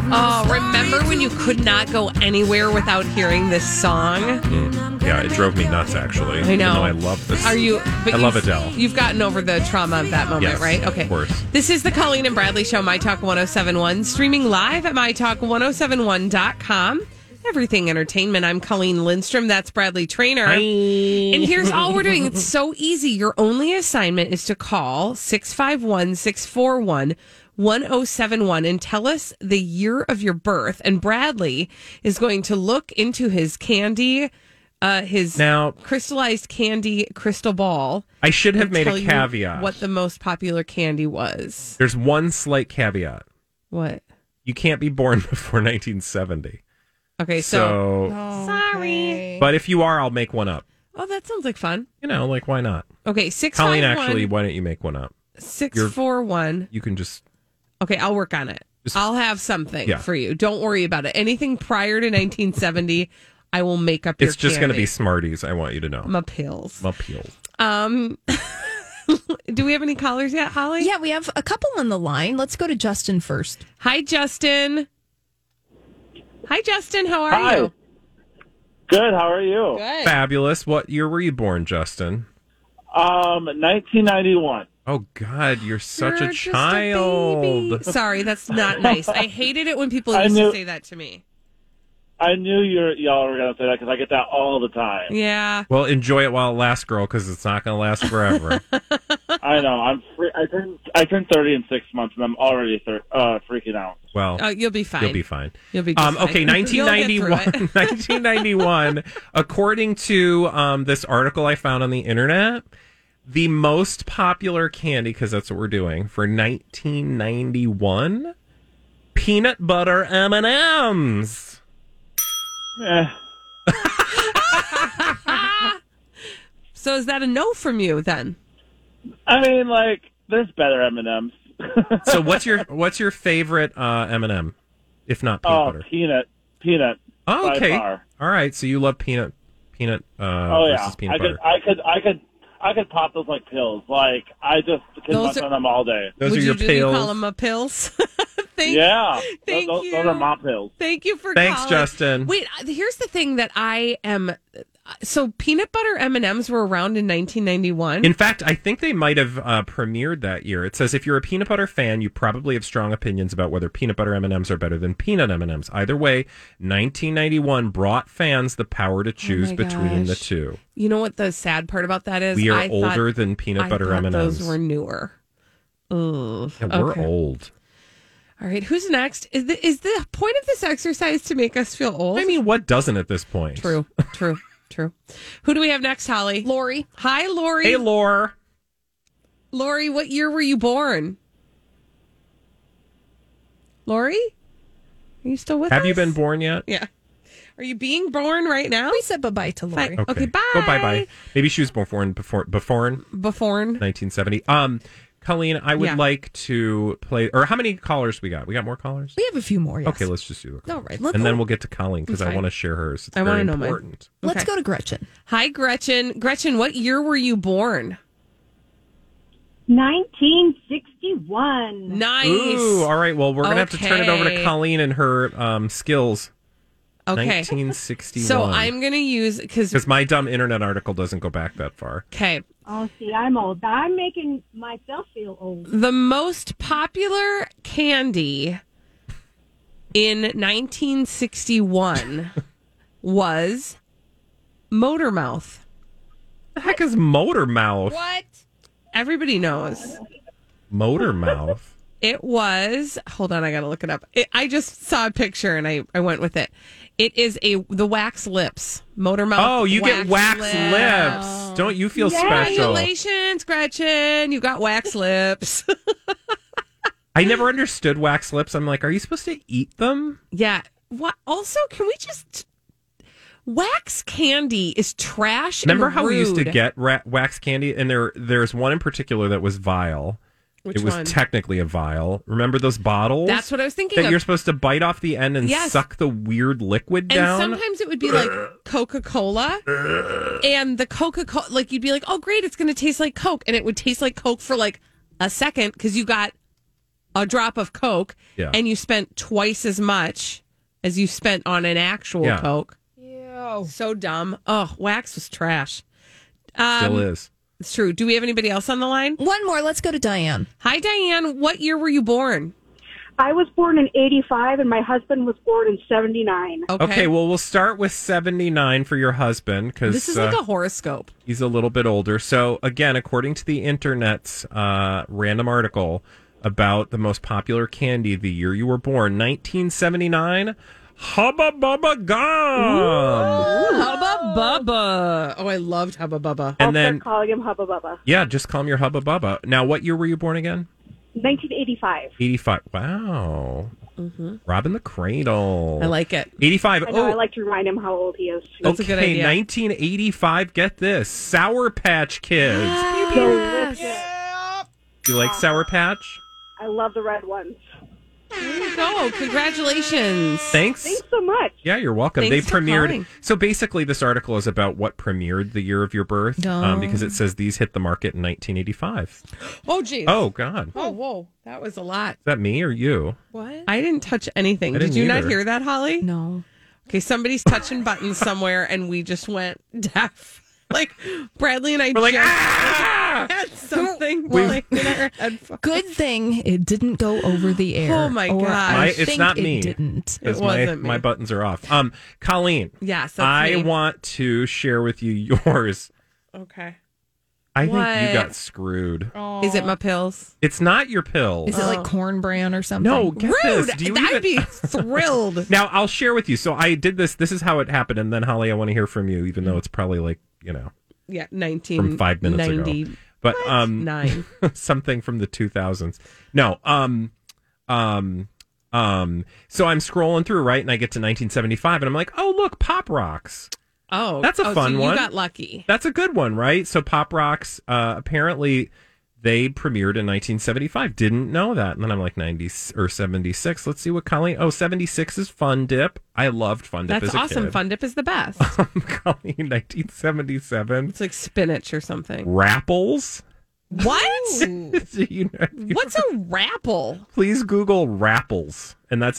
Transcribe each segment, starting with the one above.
Oh, remember when you could not go anywhere without hearing this song? Yeah, it drove me nuts, actually. I know. Even though I love this. I love Adele. You've gotten over the trauma of that moment, Yes, right? Okay. of course. This is the Colleen and Bradley Show, My Talk 1071, streaming live at mytalk1071.com. Everything Entertainment. I'm Colleen Lindstrom. That's Bradley Trainer. Hi. And here's all we're doing. It's so easy. Your only assignment is to call 651-641-1071 and tell us the year of your birth. And Bradley is going to look into his candy, his crystallized candy crystal ball. I should have made a you caveat. what the most popular candy was. There's one slight caveat. What? You can't be born before 1970. Okay, so sorry. But if you are, I'll make one up. Oh, that sounds like fun. Like, why not? Okay, Colleen, actually, why don't you make one up? 641. You can just... Okay, I'll work on it. I'll have something for you. Don't worry about it. Anything prior to 1970, I will make up your It's just candy. going to be Smarties, I want you to know. My pills. My pills. Do we have any callers yet, Holly? Yeah, we have a couple on the line. Let's go to Justin first. Hi, Justin. Hi, Justin. How are you? Good. How are you? Good. Fabulous. What year were you born, Justin? 1991. Oh, God, you're such You're a just child. baby. Sorry, that's not nice. I hated it when people used to say that to me. I knew y'all were going to say that because I get that all the time. Yeah. Well, enjoy it while it lasts, girl, because it's not going to last forever. I know. I turned 30 in 6 months, and I'm already freaking out. Well, you'll be fine. You'll be fine. You'll be just fine. Okay, 1991. 1991, according to this article I found on the internet, the most popular candy, because that's what we're doing, for 1991, peanut butter M&Ms. So is that a no from you then? I mean, there's better M&Ms. So what's your favorite M&M, if not peanut butter? Peanut. Oh, okay. By far. All right. So you love peanut. Oh versus peanut butter. I could pop those like pills. Like I just can munch on them all day. Those are your pills. You call them a pills? Thank you. Those are my pills. Thank you for Thanks, calling. Justin. Wait, here's the thing that I am. So peanut butter M&Ms were around in 1991. In fact, I think they might have premiered that year. It says if you're a peanut butter fan, you probably have strong opinions about whether peanut butter M&Ms are better than peanut M&Ms. Either way, 1991 brought fans the power to choose between the two. You know what the sad part about that is? We are older than peanut butter M&Ms. Those were newer. Ugh. Yeah, we're old. All right, who's next? Is the point of this exercise to make us feel old? I mean, what doesn't at this point? True. Who do we have next, Holly? Lori. Hi, Lori. Hey, Lore. Lori, what year were you born? Lori? Are you still with us? Have you been born yet? Yeah. Are you being born right now? We said bye-bye to Lori. Okay, bye. Go bye-bye. Maybe she was born before 1970. Colleen, I would like to play... Or how many callers we got? We got more callers? We have a few more, yes. Okay, let's just do the All right. then we'll get to Colleen because I want to share hers. It's very important. Let's go to Gretchen. Hi, Gretchen. Gretchen, what year were you born? 1961. Nice. Ooh, all right. Well, we're going to have to turn it over to Colleen and her skills. Okay. 1961. So I'm going to use... Because my dumb internet article doesn't go back that far. Okay. Oh, see, I'm old. I'm making myself feel old. The most popular candy in 1961 was Motormouth. The heck is Motormouth? What? Everybody knows. Motormouth. It was... Hold on, I got to look it up. I just saw a picture and I went with it. It is the wax lips. Motormouth. Oh, you get wax lips. Don't you feel special? Congratulations, Gretchen. You got wax lips. I never understood wax lips. I'm like, are you supposed to eat them? Yeah. What? Also, can we just... Wax candy is trash. Remember and how we used to rude. get wax candy? And there's one in particular that was vile. Which it was one? Technically a vial. Remember those bottles? That's what I was thinking that of. you're supposed to bite off the end and suck the weird liquid down. And sometimes it would be like Coca-Cola. And the Coca-Cola, like you'd be like, oh, great, it's going to taste like Coke. And it would taste like Coke for like a second because you got a drop of Coke, Yeah. and you spent twice as much as you spent on an actual Yeah. Coke. Ew. So dumb. Oh, wax was trash. Still is. It's true. Do we have anybody else on the line? One more. Let's go to Diane. Hi, Diane. What year were you born? I was born in 85 and my husband was born in 79. Okay, well, we'll start with 79 for your husband because This is like a horoscope. he's a little bit older. So, again, according to the internet's random article about the most popular candy the year you were born, 1979, Hubba Bubba Gum. Hubba Bubba. Oh, I loved Hubba Bubba. I'll And then, start calling him Hubba Bubba. yeah, just call him your Hubba Bubba. Now, what year were you born again? 1985. 85. Wow. Robin the Cradle. I like it. 85. I know, I like to remind him how old he is. That's a good idea. 1985. Get this. Sour Patch Kids. Delicious. You like Sour Patch? I love the red ones. There you go. Congratulations. Thanks. Thanks so much. Yeah, you're welcome. Thanks They for premiered. calling. So basically, this article is about what premiered the year of your birth because it says these hit the market in 1985. Oh, geez. Oh, God. Is Oh, whoa. That was a lot. that me or you? What? I didn't touch anything. I Did didn't you not either. hear that, Holly? No. Okay, somebody's touching buttons somewhere, and we just went deaf. Like, Bradley and I We're like, just ah! had something Well, like in our headphones. Good thing it didn't go over the air. Oh, my Or gosh. I It's think not it me. didn't. Because It wasn't me. my buttons are off. Colleen. Yes, that's I me. want to share with you yours. Okay. I think What? you got screwed. Is it my pills? It's not your pills. Is it like corn bran or something? No, get Rude. this. Do you I'd even... be thrilled. Now, I'll share with you. So I did this. This is how it happened. And then, Holly, I want to hear from you, even though it's probably like, Yeah, from 5 minutes ago. But Nine. something from the 2000s. No. So I'm scrolling through, right? And I get to 1975 and I'm like, oh, look, Pop Rocks. Oh, That's a fun so one. You got lucky. That's a good one, right? So Pop Rocks, apparently they premiered in 1975. Didn't know that. And then I'm like 90 or 76. Let's see what Colleen. Oh, 76 is Fun Dip. I loved Fun Dip That's as a awesome. kid. Fun Dip is the best. Colleen, 1977. It's like spinach or something. Rapples. What? Do you know, What's a rapple? please Google Rapples, and that's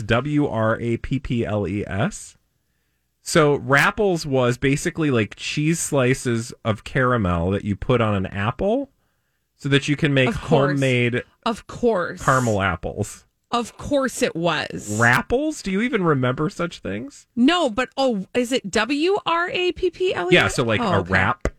WRAPPLES. So Rapples was basically like cheese slices of caramel that you put on an apple so that you can make Of course. homemade Of course. caramel apples. Of course it was. Rapples? Do you even remember such things? No, but is it WRAPPLE? Yeah, so like a okay. wrap.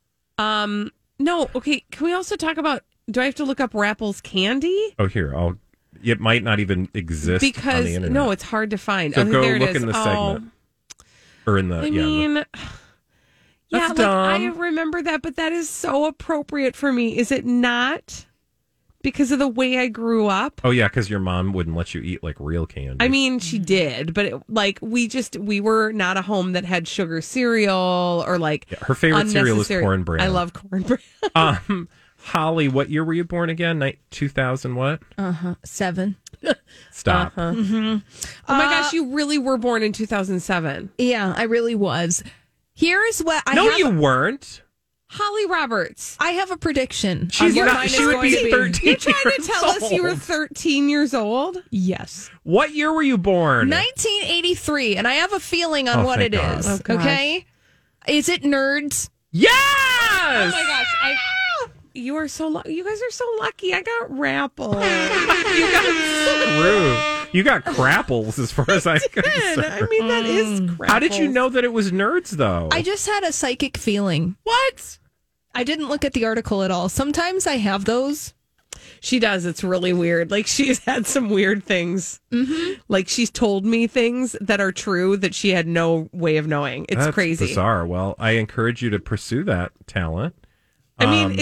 No, okay. Can we also talk about? Do I have to look up Rapples candy? Oh, here, it might not even exist on Because the internet. no, it's hard to find. So Okay, go there it look is. in the segment. Or in the, I yeah. mean, yeah, That's like dumb. I remember that, but that is so appropriate for me. Is it not? Because of the way I grew up. Oh, yeah, because your mom wouldn't let you eat like real candy. I mean, she did, but we were not a home that had sugar cereal or like her favorite cereal is unnecessary- Corn Bran. I love Corn Bran. Holly, what year were you born again? 2000 what? 7. Stop. Oh my gosh, you really were born in 2007. Yeah, I really was. Here's what I No, have. you weren't. Holly Roberts. I have a prediction. She's on what not. mine She is would going be to 13 You're trying to years tell us you were old. 13 years old? Yes. What year were you born? 1983, and I have a feeling on Oh, what thank it God. is. Oh, gosh. Okay? Is it Nerds? Yes! Oh my gosh, you are so lucky. You guys are so lucky. I got Rapple. You got Rude. You got crapples as far as I'm concerned. I mean, that is Crapples. How did you know that it was nerds, though? I just had a psychic feeling. What? I didn't look at the article at all. Sometimes I have those. She does. It's really weird. Like, she's had some weird things. Mm-hmm. Like, she's told me things that are true that she had no way of knowing. It's That's crazy. bizarre. Well, I encourage you to pursue that talent. I mean,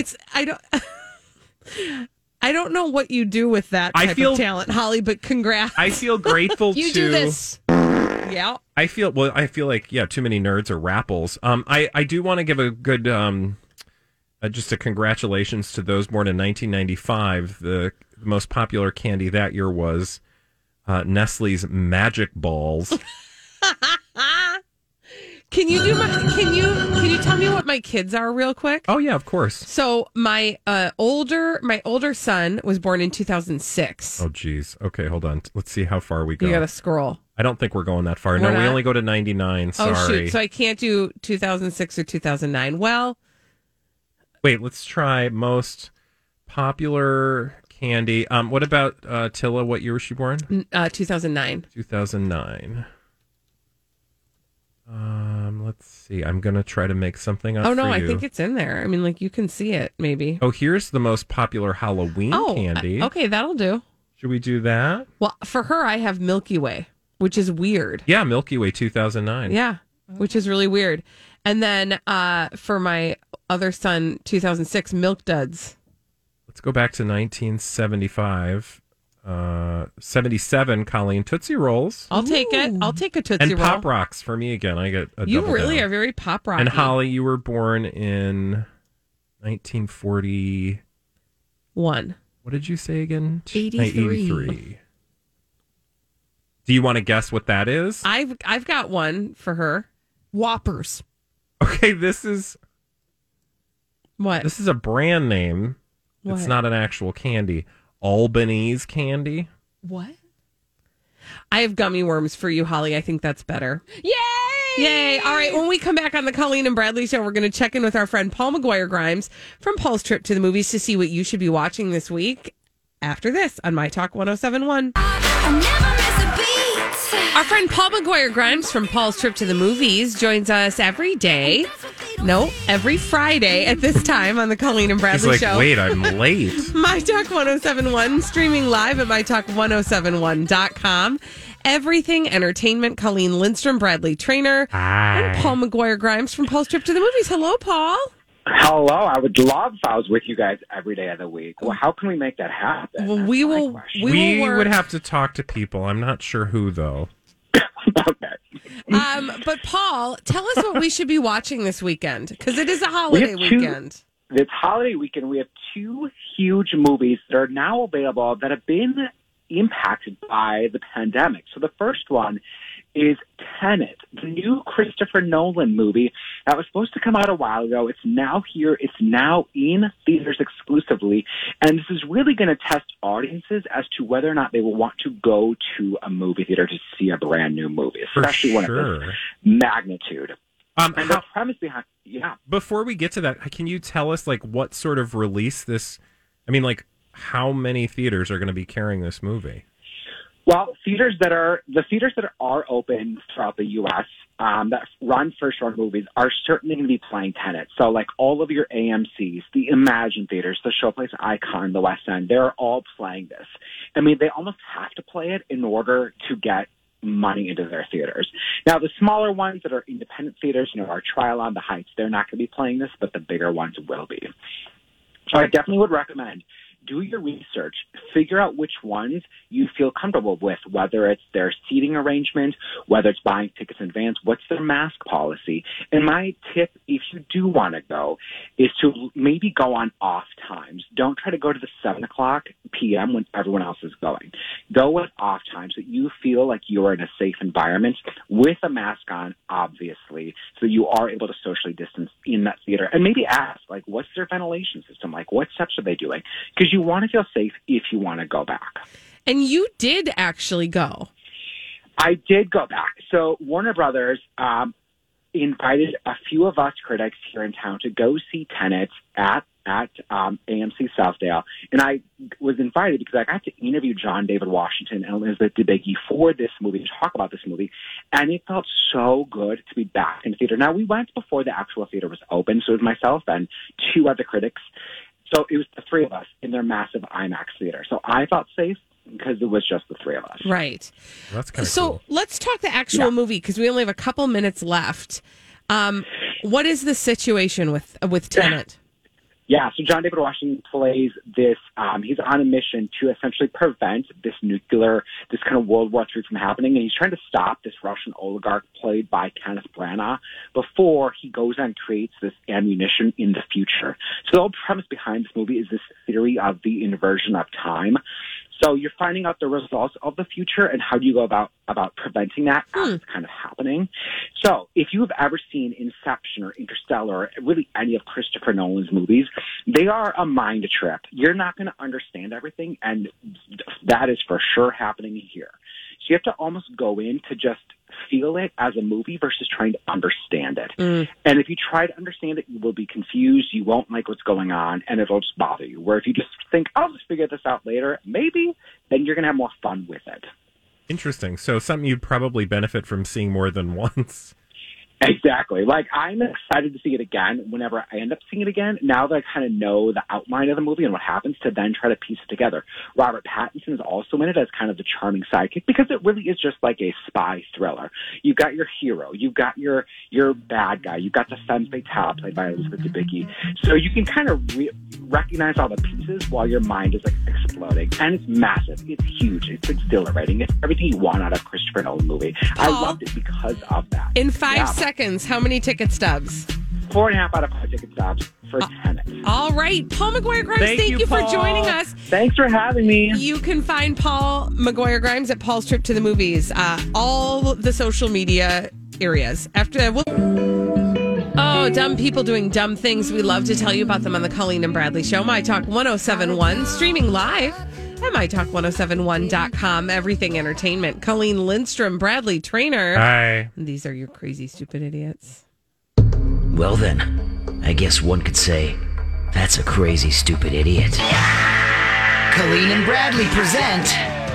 I don't know what you do with that type of talent, Holly, but congrats. I feel grateful You to... do this. Yeah. I feel like, yeah, too many nerds or rapples. I do want to give a good, just a congratulations to those born in 1995. The most popular candy that year was Nestle's Magic Balls. Can you tell me what my kids are real quick? Oh yeah, of course. So my older son was born in 2006. Oh geez. Okay, hold on. Let's see how far we go. You got to scroll. I don't think we're going that far. We're no, not? We only go to 99. Sorry. Oh shoot. So I can't do 2006 or 2009. Well, wait. Let's try most popular candy. What about Tilla? What year was she born? 2009. 2009. Let's see. I'm gonna try to make something up. Oh no, for I you. think it's in there. I mean, like you can see it, maybe. Oh, here's the most popular Halloween candy. Okay, that'll do. Should we do that? Well, for her, I have Milky Way, which is weird. Yeah, Milky Way 2009. Yeah, which is really weird. And then for my other son, 2006, Milk Duds. Let's go back to 1975. 77, Colleen, Tootsie Rolls. I'll take it. I'll take a Tootsie and Roll. Pop Rocks for me again. I get a You double really down. are very pop rocky. And Holly, you were born in 1941. What did you say again? 83. Do you want to guess what that is? I've got one for her. Whoppers. Okay, this is What? a brand name. What? It's not an actual candy. Albanese candy. What? I have gummy worms for you, Holly. I think that's better. Yay! Yay. All right. When we come back on the Colleen and Bradley show, we're going to check in with our friend Paul McGuire Grimes from Paul's Trip to the Movies to see what you should be watching this week after this on My Talk 1071. Our friend Paul McGuire Grimes from Paul's Trip to the Movies joins us every Friday at this time on the Colleen and Bradley He's like, show. wait, I'm late. My Talk 1071, streaming live at mytalk1071.com. Everything Entertainment, Colleen Lindstrom, Bradley Trainer, and Paul McGuire Grimes from Paul's Trip to the Movies. Hello, Paul. Hello. I would love if I was with you guys every day of the week. Well, how can we make that happen? Well, That's we my will. question. We will work. would have to talk to people. I'm not sure who, though. Okay. But Paul, tell us what we should be watching this weekend because it is a holiday weekend. This holiday weekend, we have two huge movies that are now available that have been impacted by the pandemic. So the first one is Tenet, the new Christopher Nolan movie that was supposed to come out a while ago. It's now here. It's now in theaters exclusively. And this is really going to test audiences as to whether or not they will want to go to a movie theater to see a brand new movie, especially one of this magnitude. And the premise behind, Before we get to that, can you tell us like what sort of release this? I mean, like how many theaters are going to be carrying this movie? Well, the theaters that are open throughout the U.S. That run first-run movies are certainly going to be playing Tenet. So, like all of your AMCs, the Imagine theaters, the Showplace Icon, the West End, they're all playing this. I mean, they almost have to play it in order to get money into their theaters. Now, the smaller ones that are independent theaters, our Trial on the Heights, they're not going to be playing this, but the bigger ones will be. So I definitely would recommend do your research, figure out which ones you feel comfortable with, whether it's their seating arrangement, whether it's buying tickets in advance, what's their mask policy. And my tip, if you do want to go, is to maybe go on off times. Don't try to go to the 7 o'clock p.m. when everyone else is going. Go at off times so that you feel like you're in a safe environment with a mask on, obviously, so you are able to socially distance in that theater. And maybe ask, like, what's their ventilation system like? What steps are they doing? Because you want to feel safe if you want to go back. And you did actually go. I did go back. So Warner Brothers invited a few of us critics here in town to go see Tenet at AMC Southdale. And I was invited because I got to interview John David Washington and Elizabeth Debicki for this movie, to talk about this movie. And it felt so good to be back in the theater. Now, we went before the actual theater was open. So it was myself and two other critics. So it was the three of us in their massive IMAX theater. So I felt safe because it was just the three of us. Right. Well, that's kind of so cool. Let's talk the actual movie because we only have a couple minutes left. What is the situation with Tenet? Yeah, so John David Washington plays this, he's on a mission to essentially prevent this kind of World War III from happening, and he's trying to stop this Russian oligarch played by Kenneth Branagh before he goes and creates this ammunition in the future. So the whole premise behind this movie is this theory of the inversion of time. So you're finding out the results of the future and how do you go about preventing that as it's kind of happening. So if you've ever seen Inception or Interstellar or really any of Christopher Nolan's movies, they are a mind trip. You're not going to understand everything, and that is for sure happening here. So you have to almost go in to just feel it as a movie versus trying to understand it. And if you try to understand it, you will be confused. You won't like what's going on, and it'll just bother you. Where if you just think, I'll just figure this out later, maybe, then you're going to have more fun with it. Interesting. So something you'd probably benefit from seeing more than once. Exactly. Like, I'm excited to see it again whenever I end up seeing it again, now that I kind of know the outline of the movie and what happens, to then try to piece it together. Robert Pattinson is also in it as kind of the charming sidekick, because it really is just like a spy thriller. You've got your hero, you've got your bad guy, you've got the femme fatale played by Elizabeth Debicki. So you can kind of recognize all the pieces while your mind is like exploding. And it's massive. It's huge. It's exhilarating. It's everything you want out of a Christopher Nolan movie. I loved it because of that. In 5 seconds, how many ticket stubs? 4.5 out of 5 ticket stubs for Tenet. All right. Paul McGuire-Grimes, thank you for Paul. joining us. Thanks for having me. You can find Paul McGuire-Grimes at Paul's Trip to the Movies. All the social media areas. Dumb people doing dumb things. We love to tell you about them on the Colleen and Bradley Show. My Talk 1071, streaming live at mytalk1071.com. Everything Entertainment. Colleen Lindstrom, Bradley Trainer. Hi. These are your crazy, stupid idiots. Well then, I guess one could say, that's a crazy, stupid idiot. Colleen and Bradley present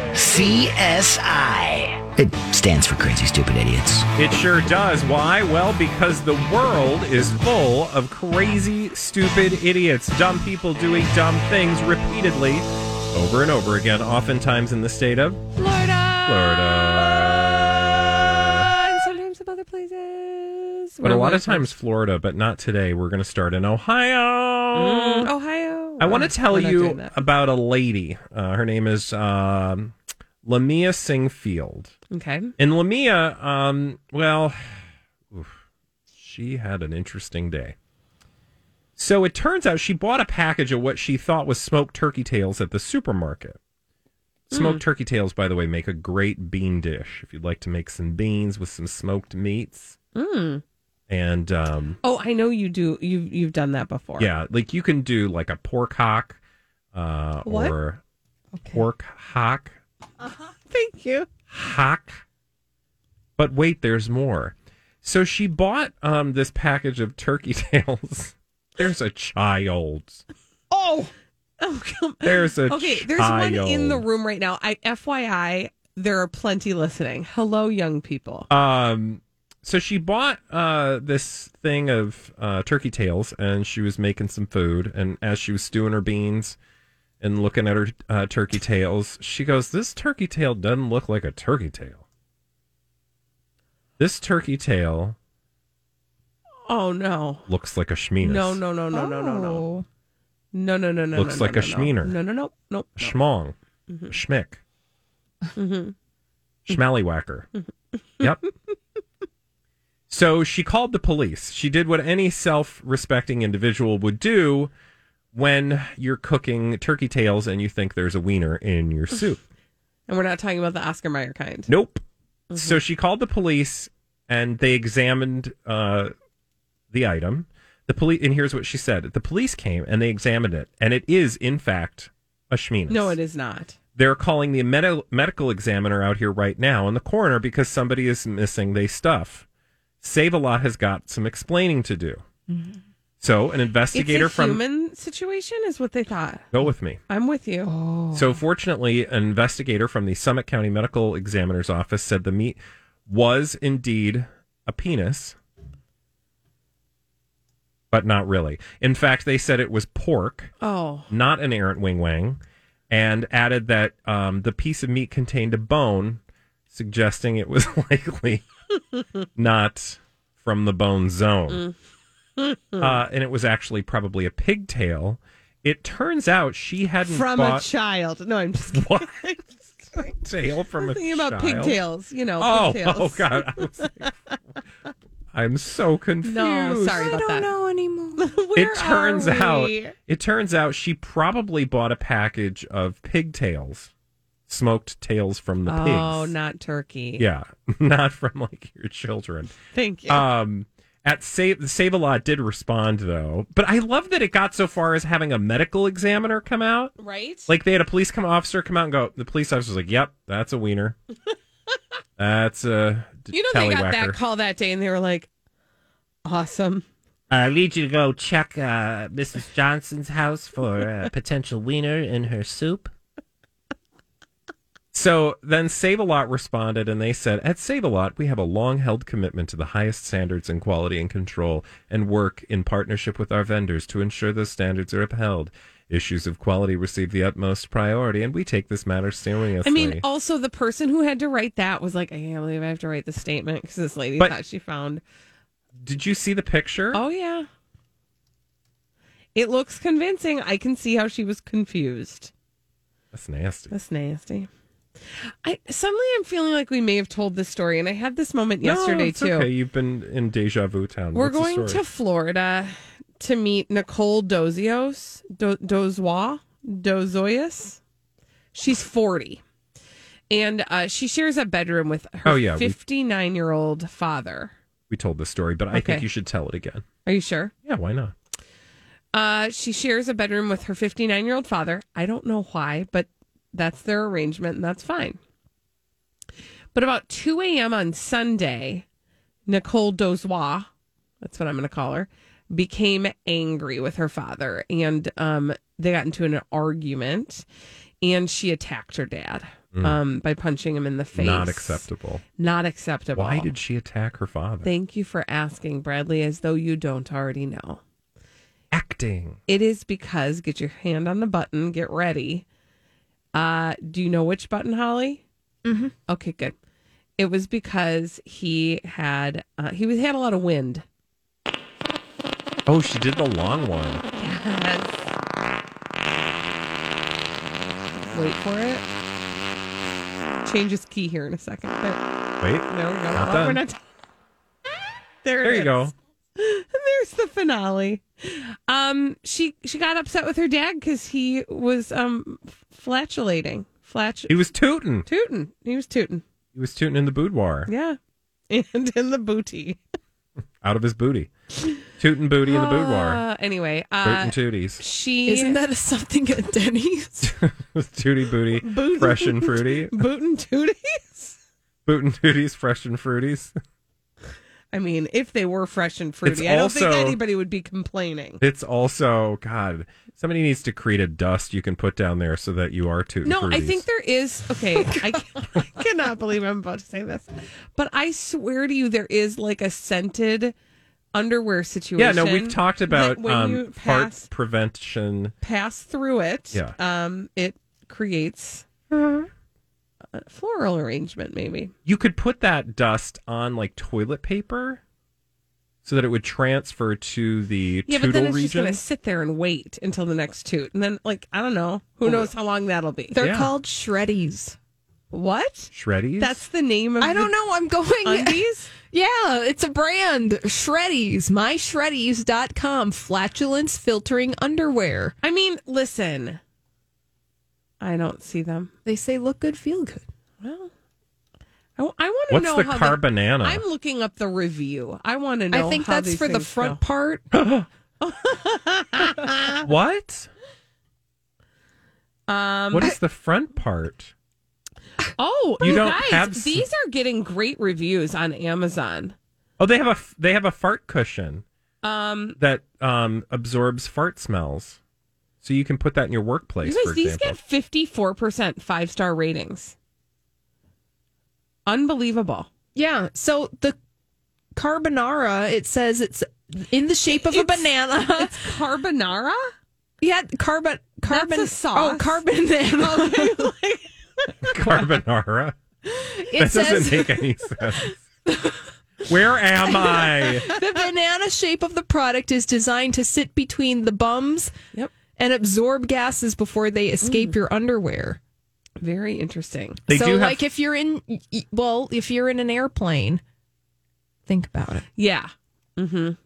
CSI. It stands for Crazy Stupid Idiots. It sure does. Why? Well, because the world is full of crazy, stupid idiots. Dumb people doing dumb things repeatedly, over and over again, oftentimes in the state of Florida. And sometimes some other places. But a lot of times Florida, but not today. We're going to start in Ohio. Ohio. I want to tell you about a lady. Her name is Lamia Singfield. Okay. And Lamia, she had an interesting day. So it turns out she bought a package of what she thought was smoked turkey tails at the supermarket. Smoked turkey tails, by the way, make a great bean dish if you'd like to make some beans with some smoked meats. And I know you do. You've done that before. Yeah, like you can do like a pork hock or pork hock. Thank you. Hock. But wait, there's more. So she bought this package of turkey tails. There's a child. Oh, come on. There's a okay. child. There's one in the room right now. FYI, there are plenty listening. Hello, young people. So she bought this thing of turkey tails, and she was making some food. And as she was stewing her beans and looking at her turkey tails, she goes, "This turkey tail doesn't look like a turkey tail. This turkey tail." Oh no! Looks like a schmeenus. No. Looks like a schmeener. No. Schmong. Schmick. Schmallywhacker. Yep. So she called the police. She did what any self-respecting individual would do when you're cooking turkey tails and you think there's a wiener in your soup. And we're not talking about the Oscar Mayer kind. Nope. So she called the police and they examined the item. The police, and here's what she said. The police came and they examined it, and it is, in fact, a schmeenus. No, it is not. They're calling the medical examiner out here right now and the coroner because somebody is missing their stuff. Save-A-Lot has got some explaining to do. So an investigator it's a human situation is what they thought. Go with me. I'm with you. So fortunately, an investigator from the Summit County Medical Examiner's Office said the meat was indeed a penis, but not really. In fact, they said it was pork, not an errant wing wang, and added that the piece of meat contained a bone, suggesting it was likely not from the bone zone. And it was actually probably a pigtail. It turns out she hadn't from bought... a child. No, I'm just kidding. What? Tail from a thinking child? about pigtails, pigtails. Oh, God. I was like, I'm so confused. No, sorry about that. I don't know anymore. It turns out she probably bought a package of pigtails smoked tails from the pigs. Oh, not turkey. Yeah, not from like your children. Thank you. At Save-A-Lot did respond though, but I love that it got so far as having a medical examiner come out. Right? Like they had a police officer come out and go. The police officer was like, "Yep, that's a wiener. That's a they got that call that day, and they were like, "Awesome." I need you to go check Mrs. Johnson's house for a potential wiener in her soup. So then Save-A-Lot responded and they said, at Save-A-Lot, we have a long-held commitment to the highest standards in quality and control and work in partnership with our vendors to ensure those standards are upheld. Issues of quality receive the utmost priority, and we take this matter seriously. I mean, also the person who had to write that was like, I can't believe I have to write the statement because this lady thought she found... Did you see the picture? Oh, yeah. It looks convincing. I can see how she was confused. That's nasty. That's nasty. Suddenly I'm feeling like we may have told this story, and I had this moment yesterday, it's too. Okay, you've been in Deja Vu Town. We're What's the going story? to Florida to meet Nicole Dozoyas. She's 40. And she shares a bedroom with her 59-year-old father. We told this story, but I think you should tell it again. Are you sure? Yeah, why not? She shares a bedroom with her 59-year-old father. I don't know why, but that's their arrangement, and that's fine. But about 2 a.m. on Sunday, Nicole Dozois, that's what I'm going to call her, became angry with her father, and they got into an argument, and she attacked her dad by punching him in the face. Not acceptable. Not acceptable. Why did she attack her father? Thank you for asking, Bradley, as though you don't already know. Acting. It is because, get your hand on the button, get ready. Do you know which button, Holly? Mm-hmm. Okay, good. It was because he had a lot of wind. Oh, she did the long one. Yes. Wait for it. Change his key here in a second. Wait. There we go. Not done. We're not there you go. There's the finale. She got upset with her dad because he was flatulating. He was tooting. He was tooting. He was tooting in the boudoir. Yeah. And in the booty. Out of his booty. Tootin' booty in the boudoir. Anyway. Tootin' tooties. Isn't that something at Denny's? Tootie booty. Fresh and fruity. Bootin' tooties? Bootin' tooties, fresh and fruities. I mean, if they were fresh and fruity, I don't think anybody would be complaining. It's also, God, somebody needs to create a dust you can put down there so that you are tootin' fruities. No, I think there is. Okay, I cannot believe I'm about to say this. But I swear to you, there is like a scented underwear situation. Yeah, no, we've talked about when you fart prevention. Pass through it. Yeah. It creates a floral arrangement, maybe. You could put that dust on like toilet paper so that it would transfer to the but tootle then it's region. just going to sit there and wait until the next toot. And then, like, I don't know. Who knows how long that'll be. They're called Shreddies. What? Shreddies? That's the name of I don't know. I'm going... undies? Yeah, it's a brand. Shreddies. MyShreddies.com. Flatulence filtering underwear. I mean, listen. I don't see them. They say look good, feel good. Well, I want to know What's the how Carbanana? I'm looking up the review. I want to know. I think how that's these for the things front go. part. What? What is the front part? Oh, You don't guys, have these are getting great reviews on Amazon. Oh, they have a fart cushion that absorbs fart smells, so you can put that in your workplace. You guys, for these example. get 54% 5-star ratings. Unbelievable. Yeah. So the carbonara, it says it's in the shape of a banana. It's carbonara? Yeah, carbon. That's a sauce. Oh, carbonara. Carbonara. It That doesn't make any sense. Where am I? The banana shape of the product is designed to sit between the bums and absorb gases before they escape your underwear. Very interesting. Like if you're in an airplane, think about it. Yeah. Mm-hmm.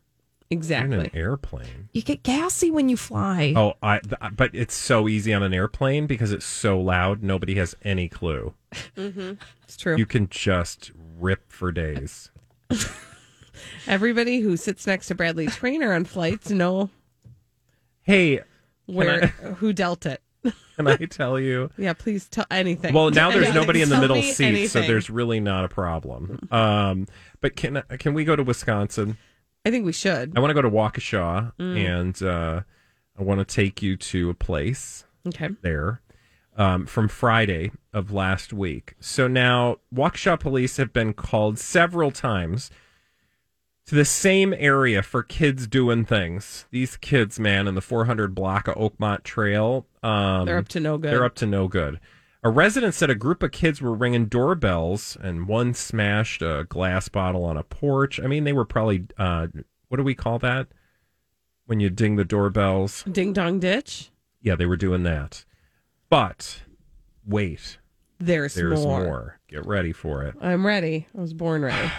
Exactly. In an airplane. You get gassy when you fly. Oh, but it's so easy on an airplane because it's so loud. Nobody has any clue. It's true. You can just rip for days. Everybody who sits next to Bradley Trainer on flights know Hey, who dealt it. can I tell you? Yeah, please tell anything. Well, now there's nobody in the Tell middle me seat, so anything. there's really not a problem. But can we go to Wisconsin? I think we should. I want to go to Waukesha, and I want to take you to a place there from Friday of last week. So now Waukesha police have been called several times to the same area for kids doing things. These kids, man, in the 400 block of Oakmont Trail. They're up to no good. They're up to no good. A resident said a group of kids were ringing doorbells, and one smashed a glass bottle on a porch. I mean, they were probably, what do we call that? When you ding the doorbells? Ding dong ditch. Yeah, they were doing that. But wait. There's more. Get ready for it. I'm ready. I was born ready.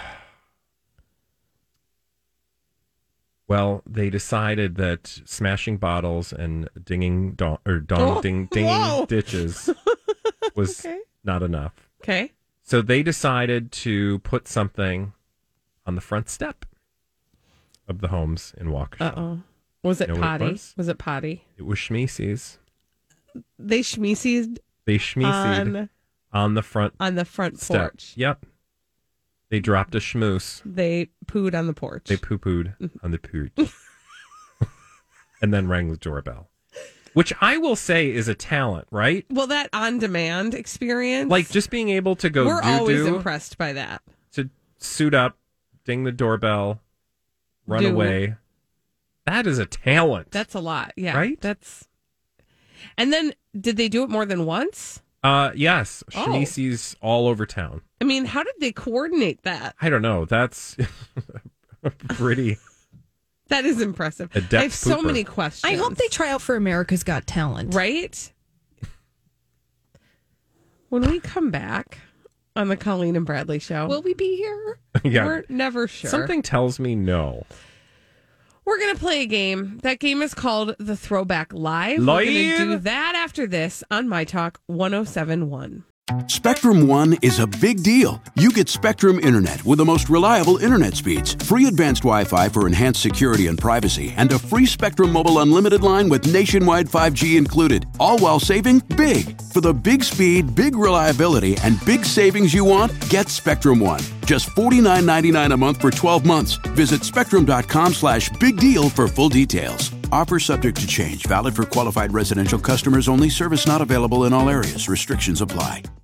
Well, they decided that smashing bottles and dinging ditches was not enough. Okay. So they decided to put something on the front step of the homes in Waukesha. Uh-oh. Was it You know what potty? it was? Was it potty? It was schmeecies. They schmeesied They schmeesied on the front step. porch. Yep. They dropped a schmoose. They pooed on the porch. They poo-pooed on the porch. And then rang the doorbell. Which I will say is a talent, right? Well, that on-demand experience. Like just being able to go we're always impressed by that. to suit up, ding the doorbell, run away. That is a talent. That's a lot. Yeah. Right? And then did they do it more than once? Yes. Schmeesies all over town. I mean, how did they coordinate that? I don't know. That's pretty That is impressive. adept I have so pooper. many questions. I hope they try out for America's Got Talent. Right? When we come back on the Colleen and Bradley show, Will we be here? Yeah. we're never sure. Something tells me no. We're going to play a game. That game is called the Throwback Live. We're going to do that after this on My Talk 107.1. Spectrum One is a big deal. You get Spectrum Internet with the most reliable internet speeds, free advanced Wi-Fi for enhanced security and privacy, and a free Spectrum Mobile Unlimited line with nationwide 5G included, all while saving big. For the big speed, big reliability, and big savings you want, get Spectrum One. Just $49.99 a month for 12 months. Visit spectrum.com/big deal for full details. Offer subject to change. Valid for qualified residential customers only. Service not available in all areas. Restrictions apply.